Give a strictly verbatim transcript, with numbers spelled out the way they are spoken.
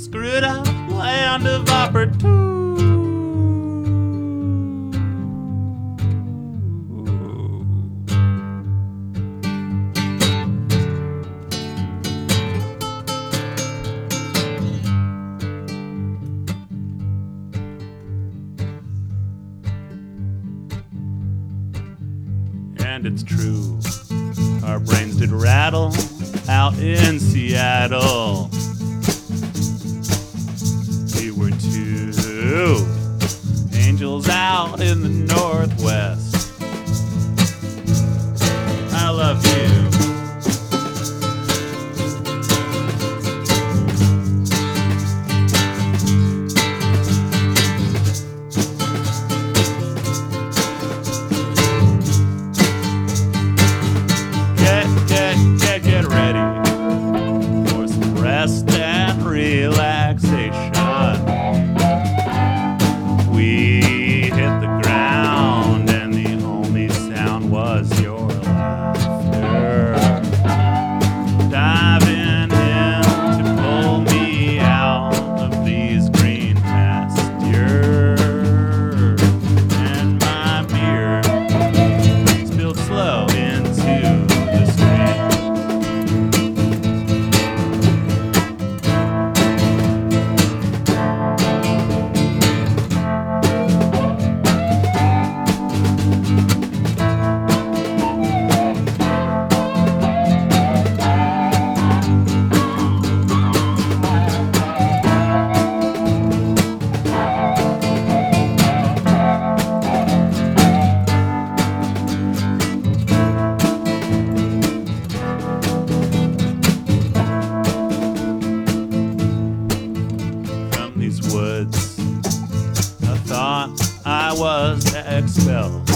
screwed up land of opportunity. And it's true, our brains did rattle out in Seattle. We were two angels out in the Northwest. I love you. Get, get ready for some rest and relaxation. We hit the ground and the only sound was your laughter. Diving in to pull me out of these green pastures. And my beer spilled slow into the stream. Woods, I thought I was expelled.